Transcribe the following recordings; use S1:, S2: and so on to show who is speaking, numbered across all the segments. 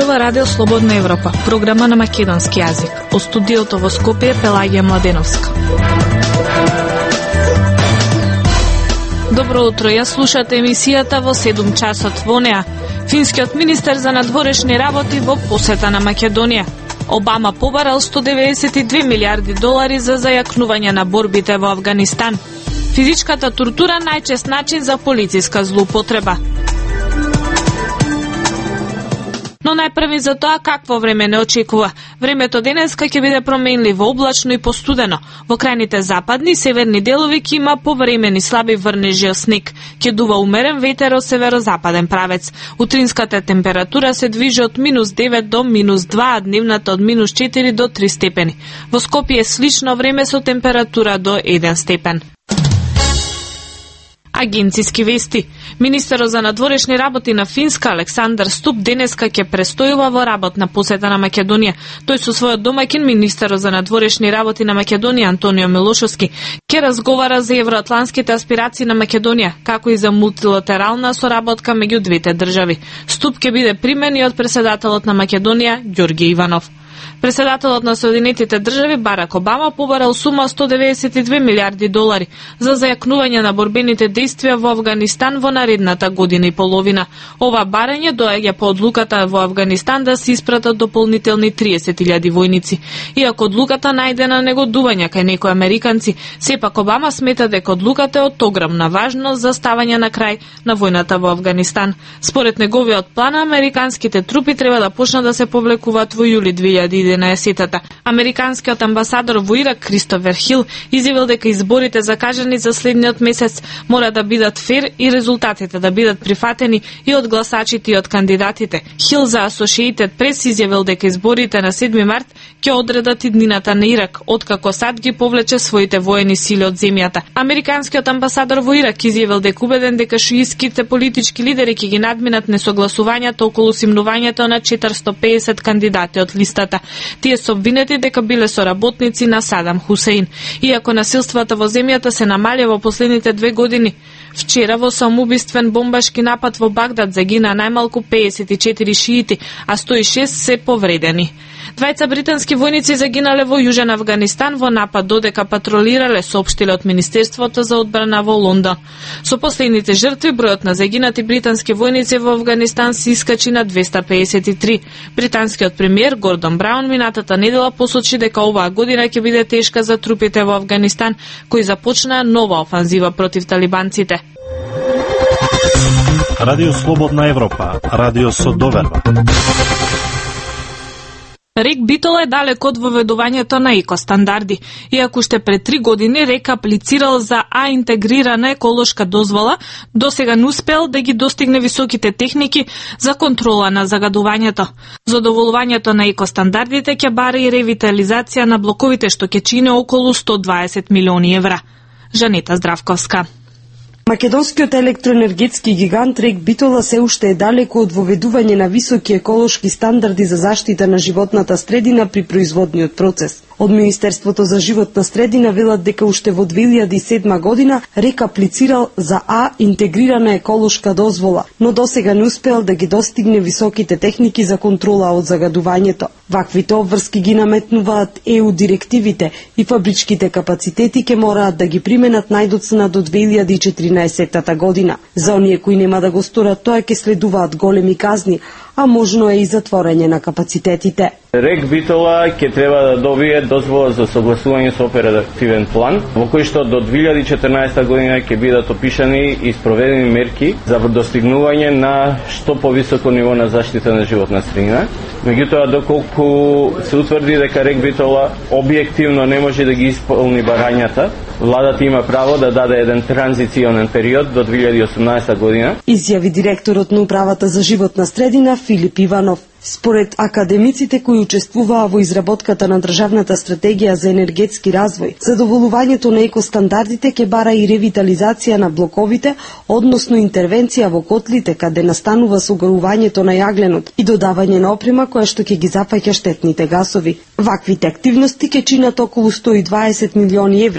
S1: слушава Радио Слободна Европа, програма на македонски јазик. Од студиото во Скопје Пелагија Младеновска. Добро утро, ја слушате емисијата во 7 часот. Во неа, финскиот министер за надворешни работи во посета на Македонија. Обама побарал 192 милиарди долари за зајакнување на борбите во Авганистан. Физичката тортура најчест начин за полициска злоупотреба. Но најпрви за тоа какво време не очекува. Времето денеска ќе биде променливо, облачно и постудено. Во крајните западни и северни делови ќе има повремени слаби врнежи од снег. Ќе дува умерен ветер од северозападен правец. Утринската температура се движи од -9 до -2, а дневната од -4 до 3 степени. Во Скопје е слично време со температура до 1 степен. Агенциски вести. Министерот за надворешни работи на Финска Александар Ступ денеска ќе престојува во работна посета на Македонија. Тој со својот домаќин министерот за надворешни работи на Македонија Антонио Милошовски ќе разговара за евроатлантските аспирации на Македонија, како и за мултилатерална соработка меѓу двете држави. Ступ ќе биде примен и од председателот на Македонија Ѓорѓе Иванов. Председателот на Соединетите држави Барак Обама побарал сума 192 милиарди долари за зајакнување на борбените действија во Авганистан во наредната година и половина. Ова барање доаѓа по одлуката во Авганистан да се испратат дополнителни 30.000 војници. Иако одлуката најде на негодување кај некои американци, сепак Обама смета дека одлуката е од огромна важност за ставање на крај на војната во Авганистан. Според неговиот план, американските трупи треба да почнат да се повлекуваат во јули 2011. Американскиот амбасадор во Ирак Кристофер Хил изјавил дека изборите закажани за следниот месец мора да бидат фер и резултатите да бидат прифатени и од гласачите и од кандидатите. Хил за Associated Press изјавил дека изборите на 7 март ќе одредат иднината на Ирак, откако САД ги повлече своите воени сили од земјата. Американскиот амбасадор во Ирак изјавил дека убеден дека шиитските политички лидери ќе ги надминат несогласувањето околу симнувањето на 450 кандидати од листата. Тие се обвинети дека биле соработници на Садам Хусеин. Иако насилствата во земјата се намалија во последните 2 години, вчера во самоубиствен бомбашки напад во Багдад загина најмалку 54 шиити, а 106 се повредени. Двајца британски војници загинале во Јужен Авганистан во напад додека патролирале, соопштиле од Министерството за одбрана во Лондон. Со последните жртви, бројот на загинати британски војници во Авганистан се искачи на 253. Британскиот премиер Гордон Браун минатата недела посочи дека оваа година ќе биде тешка за трупите во Авганистан, кои започнаа нова офанзива против талибанците.
S2: Радио Слободна Европа, радио со доверба.
S1: РЕК Битола е далеко од воведувањето на екостандарди. Иако уште пред 3 години РЕК аплицирал за интегрирана еколошка дозвола, досега не успел да ги достигне високите техники за контрола на загадувањето. Задоволувањето на екостандардите ќе бара и ревитализација на блоковите, што ќе чини околу 120 милиони евра. Жанета Здравковска.
S3: Македонскиот електроенергетски гигант РЕК Битола се уште е далеко од воведување на високи еколошки стандарди за заштита на животната средина при производниот процес. Од Министерството за животна средина велат дека уште во 2007 година РЕК аплицирал за интегрирана еколошка дозвола, но досега не успел да ги достигне високите техники за контрола од загадувањето. Ваквите обврски ги наметнуваат ЕУ директивите и фабричките капацитети ќе мораат да ги применат најдоцна до 2014 година. За оние кои нема да го сторат тоа ќе следуваат големи казни, а можно е и затворање на капацитетите.
S4: РЕК Битола ќе треба да добие дозвола за согласување со оперативен план, во кој што до 2014 година ќе бидат опишани и спроведени мерки за достигнување на што повисоко ниво на заштита на животна средина. Меѓутоа, доколку се утврди дека РЕК Битола објективно не може да ги исполни барањата, владата има право да даде еден транзиционен период до 2018 година.
S3: Изјави директорот на управата за животна средина Филип Иванов. Според академиците кои учествуваа во изработката на државната стратегија за енергетски развој, задоволувањето на екостандардите ќе бара и ревитализација на блоковите, односно интервенција во котлите каде настанува согарувањето на јагленот и додавање на опрема која што ќе ги запаќа штетните гасови. Ваквите активности ќе чинат околу 120 милиони евра, а само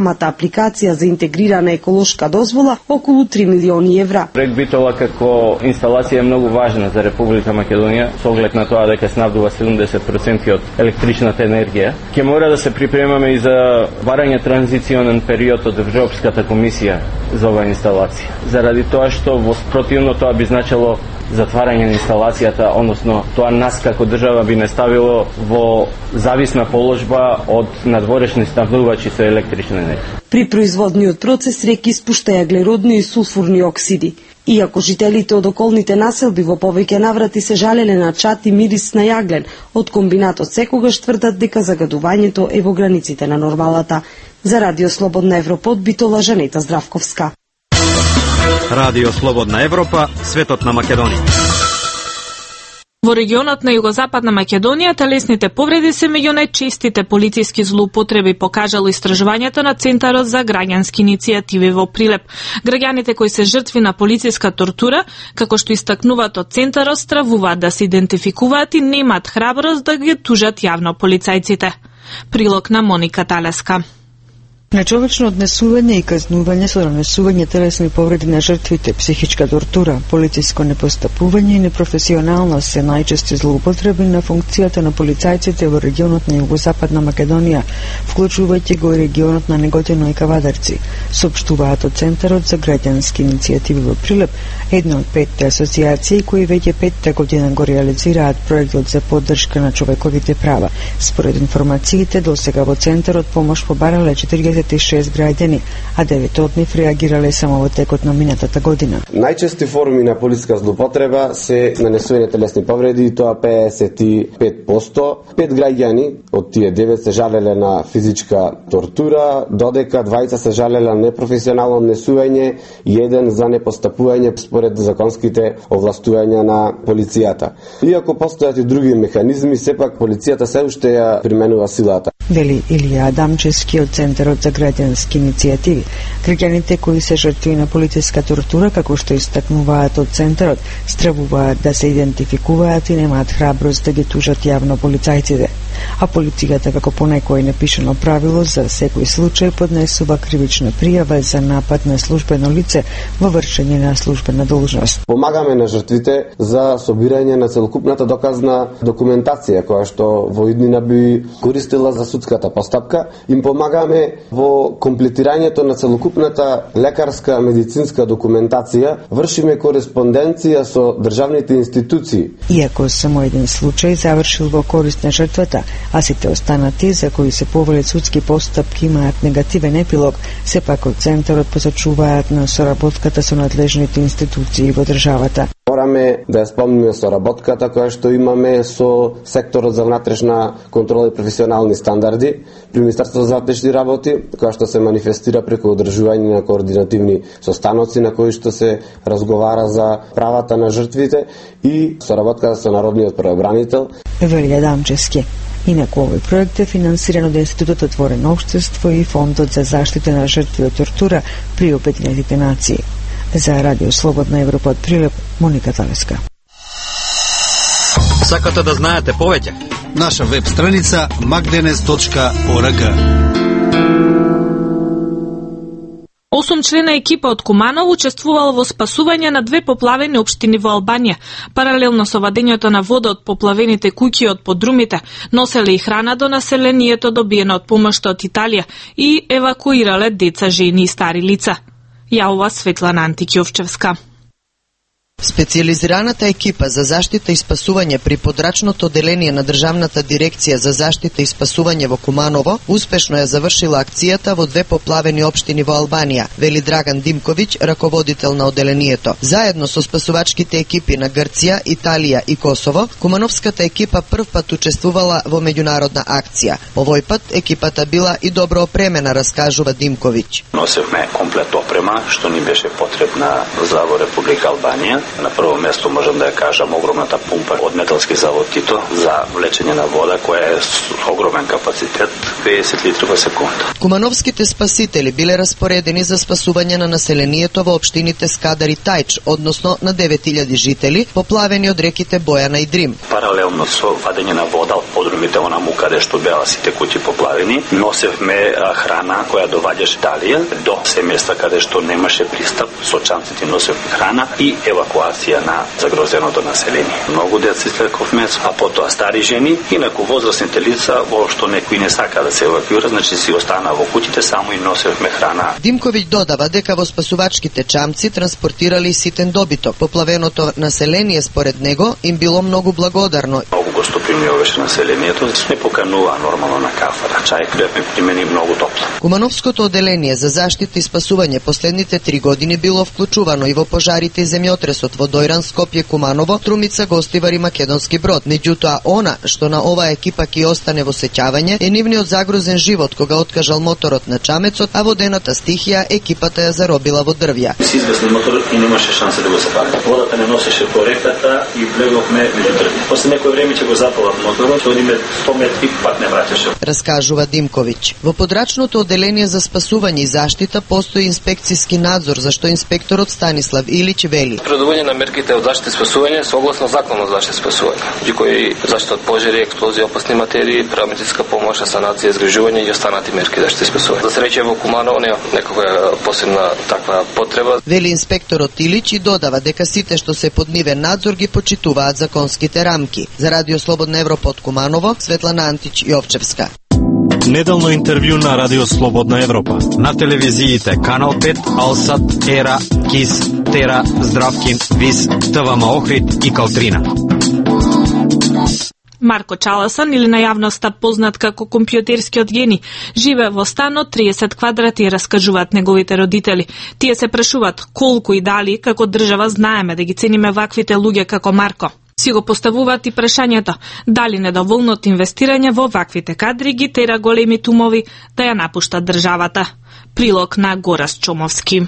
S3: самата апликација за интегрирана еколошка дозвола околу 3 милиони евра.
S4: Проект Битола како инсталација е многу важна за Република Македонија, со оглед на тоа дека снабдува 70% од електричната енергија. Ќе мора да се припремаме и за барање транзиционен период од Европската комисија за оваа инсталација. Заради тоа што во спротивно тоа би значило затварање на инсталацијата, односно тоа нас како држава би не ставило во зависна положба од надворешни снабдувачи со електрична енергија.
S3: При производниот процес реки испушта јаглеродни и сулфурни оксиди. Иако жителите од околните населби во повеќе наврати се жалеле на чат и мирис на јаглен, од комбинатот секогаш тврдат дека загадувањето е во границите на нормалата. За Радио Слободна Европа од Битола, Жанета Здравковска.
S5: Радио Слободна Европа, светот на Македонија.
S1: Во регионот на Југозападна Македонија телесните повреди се меѓу најчестите полициски злоупотреби, покажало истражувањето на Центарот за граѓански иницијативи во Прилеп. Граѓаните кои се жртви на полициска тортура, како што истакнуваат од Центарот, стравуваат да се идентификуваат и немаат храброст да ги тужат јавно полицајците. Прилог на Моника Талеска.
S6: Нечовечно однесување и казнување со нанесување телесни повреди на жртвите, психичка тортура, полициско непостапување и непрофесионалност се најчести злоупотреби на функцијата на полицајците во регионот на Југозападна Македонија, вклучувајќи го и регионот на Неготино и Кавадарци, соопштуваат од Центарот за граѓански иницијативи во Прилеп, една од 5 асоцијации кои веќе 5-та година го реализираат проектот за поддршка на човековите права. Според информациите, досега во Центарот помош побарале 46 граѓани, а 9 од нив реагирале само во текот на минатата година.
S7: Најчести форми на полициска злоупотреба се нанесување телесни повреди, и тоа 55%. 5 граѓани од тие 9 се жалеле на физичка тортура, додека 20 се жалеле на непрофесионално однесување и 1 за непостапување според законските овластувања на полицијата. Иако постојат и други механизми, сепак полицијата се уште ја применува силата.
S6: Вели Илија Адамчевски од Центарот за граѓански иницијативи. Граѓаните кои се жртви на полициска тортура, како што истакнуваат од Центарот, стравуваат да се идентификуваат и немаат храброст да ги тужат јавно полицајците. А полицијата, како по некој непишано правило, за секој случај поднесува кривична пријава за напад на службено лице во вршење на службена должност.
S7: Помагаме на жртвите за собирање на целокупната доказна документација, која што во иднина би користила за судската постапка. Им помагаме во комплетирањето на целокупната лекарска медицинска документација, вршиме кореспонденција со државните институции.
S6: Иако само еден случај завршил во корист на жртвата, а сите останати за кои се повелат судски постапки имаат негативен епилог, сепак од Центарот посочуваат на соработката со надлежните институции во државата.
S7: Мораме да ја спомниме соработката која што имаме со секторот за внатрешна контрола и професионални стандарди при Министерството за внатрешни работи, која што се манифестира преку одржување на координативни состаноци на кои што се разговара за правата на жртвите и соработката со Народниот правобранител.
S6: Вели Адамчевски. Инаку овој проект е финансиран од Институтот Отворено општество и Фондот за заштита на жртви од тортура при Обединетите нации. За Радио Слободна Европа од Прилеп, Моника Талеска.
S5: Сакате да знаете повеќе?
S8: Наша веб страница magdenes.org.
S1: 8 члена екипа од Куманово учествувал во спасување на 2 поплавени општини во Албанија. Паралелно со вадењето на вода од поплавените куќи од подрумите, носеле и храна до населението добиена од помошта од Италија и евакуирале деца, жени и стари лица. Јавува Светлана Антикјовчевска.
S9: Специјализираната екипа за заштита и спасување при подрачното оделение на Државната дирекција за заштита и спасување во Куманово успешно ја завршила акцијата во 2 поплавени општини во Албанија, вели Драган Димковиќ, раководител на оделението. Заедно со спасувачките екипи на Грција, Италија и Косово, Кумановската екипа прв пат учествувала во меѓународна акција. Овој пат екипата била и добро опремена, раскажува Димковиќ.
S10: Носевме комплет опрема што ни беше потребна за во Република Албанија. На прво место можам да ја кажам огромната пумпа од Металски завод Тито за влечење на вода, која е огромен капацитет, 50 литри во секунда.
S9: Кумановските спасители биле распоредени за спасување на населението во општините Скадар и Тајч, односно на 9000 жители, поплавени од реките Бојана и Дрим.
S10: Паралелно со вадење на вода од подрумите онаму каде што беа сите куќи поплавени, носевме храна која доваѓаше дале до се места каде што немаше пристап, со чамците носевме храна и евакуација на загрозеното население. Многу деца излековме, а потоа стари жени, инаку возрастните лица воопшто некои не сака да се евакуира, значи си останаа во куќите, само и носевме храна.
S9: Димковиќ додава дека во спасувачките чамци транспортирали ситен добиток. Поплавеното население според него им било многу благодарно.
S10: Многу гостопримливо беше населението, сме покануваа нормално на кафа, на чај, каде ме примени многу топло.
S9: Кумановското оделение за заштита и спасување последните 3 години било вклучувано и во пожарите и земјотресот во Дојран, Скопје, Куманово, Трумица, Гостивар и Македонски Брод. Меѓутоа, она што на оваа екипа ќе остане во сеќавање е нивниот загрозен живот кога откажал моторот на чамецот, а во дената стихија екипата ја заробила во дрвја.
S10: Си изгасни моторот и немаше шанса да го запали. Водата не носеше по реката и влеговме меѓу дрвја. После некој време ќе го запалат моторот, што одиме 100 метри пак не враќаше.
S9: Раскажува Димковиќ. Во подрачното оделение за спасување и заштита постои инспекциски надзор, за што инспекторот Станислав Илиќ вели.
S11: Предување на мерките од заштита и спасување согласно законот за заштита и спасување. Кои заштита од пожари, експлозии, опасни материи, правомедицинска помош, санација, изгрижување и останати мерки заштита и спасување. За среќа во Куманово нема некоја посебна таква потреба.
S9: Вели инспекторот Илиќ и додава дека сите што се под нивен надзор ги почитуваат законските рамки. За Радио Слободна Европа од Куманово, Светлана Антич Јовчевска.
S2: Неделно интервју на Радио Слободна Европа.
S5: На телевизиите Канал 5, Алсат, Ера, Кис, Тера, Здравкин, Вис, ТВМ Охрид и Калтрина.
S1: Марко Чаласан, или на јавноста познат како компјутерскиот гени, живее во стан од 30 квадрати, раскажуваат неговите родители. Тие се прашуваат колку и дали како држава знаеме да ги цениме ваквите луѓе како Марко. Си го поставуваат и прашањето дали недоволното инвестирање во ваквите кадри ги тера големи тумови да ја напуштат државата. Прилог на Горас Чомовски.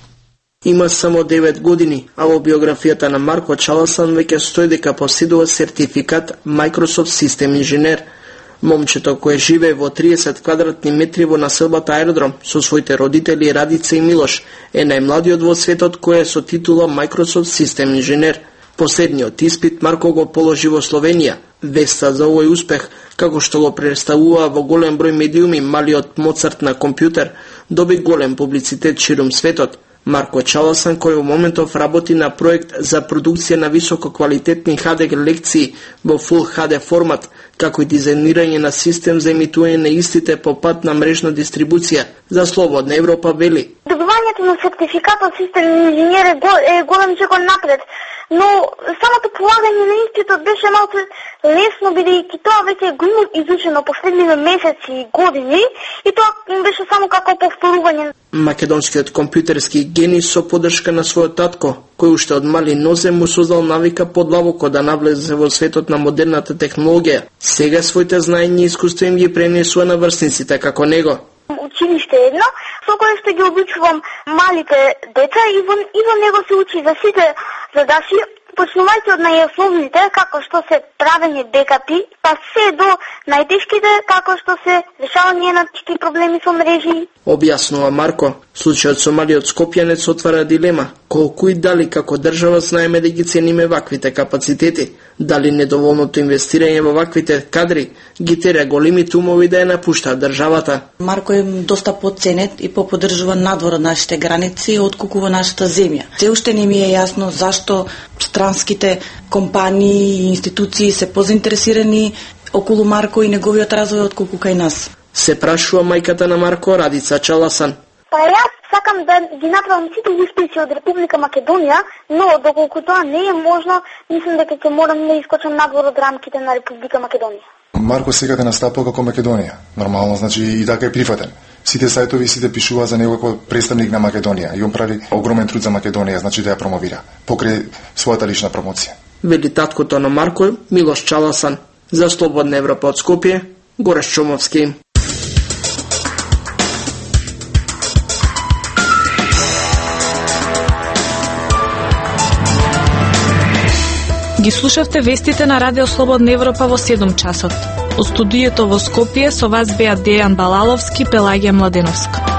S12: Има само 9 години, а во биографијата на Марко Чаласан веќе стои дека поседува сертификат Microsoft Систем инженер. Момчето кое живее во 30 квадратни метри во населбата Аеродром со своите родители Радица и Милош е најмладиот во светот кој е со титула Microsoft Систем инженер. Последниот испит Марко го положи во Словенија. Веста за овој успех, како што го представува во голем број медиуми малиот Моцарт на компјутер, доби голем публицитет ширум светот. Марко Чаласан, кој во моментов работи на проект за продукција на висококвалитетни HD лекции во Full HD формат, како и дизајнирање на систем за емитување на истите по пат на мрежна дистрибуција. За Слободна Европа вели:
S13: добивањето на сертификатот систем инженер е голем чекор напред, но самото полагање на испитот беше малку лесно, бидејќи тоа веќе го има изучено последниве месеци и години и тоа беше само како повторување. Македонскиот компјутерски
S12: гени со поддршка на својот татко, кој уште од мали нозе му создал навика подлабоко да навлезе во светот на модерната технологија. Сега своите знаења и искуства им ги пренесува на врсниците како него.
S13: Училиште едно, со кое што ги обучувам малите деца и во него се учи за сите задачи, почнувајќи од најосновните, како што се правење бекапи, па се до најтешките, како што се решавање на тешки проблеми со мрежи.
S12: Објаснува Марко, случајот со малиот скопјанец отвара дилема, колку и дали како држава знаеме да ги цениме ваквите капацитети, дали недоволното инвестирање во ваквите кадри ги тера големи тумови да ја напуштаат државата.
S14: Марко е доста подценет и поподржуван надвор од нашите граници отколку во нашата земја. Се уште не ми е јасно зашто странските компании и институции се позаинтересирани околу Марко и неговиот развој отколку кај нас.
S12: Се прашува мајката на Марко, Радица Чаласан.
S13: Па јас сакам да ги направам сите успеси од Република Македонија, но доколку тоа не е можно, мислам дека ќе морам да искочам надвор од рамките на Република Македонија.
S15: Марко секаде настапува како Македонија. Нормално, значи и така е прифатен. Сите сајтови сите пишува за него како представник на Македонија и он прави огромен труд за Македонија, значи да ја промовира покрај својата лична промоција.
S12: Вели таткото на Марко, Милош Чаласан. За Слободна Европа од Скопје, Горас Чомовски.
S1: Ги слушавте вестите на Радио Слободна Европа во 7 часот. Од студиото во Скопје со вас беа Дејан Балаловски, Пелагија Младеновска.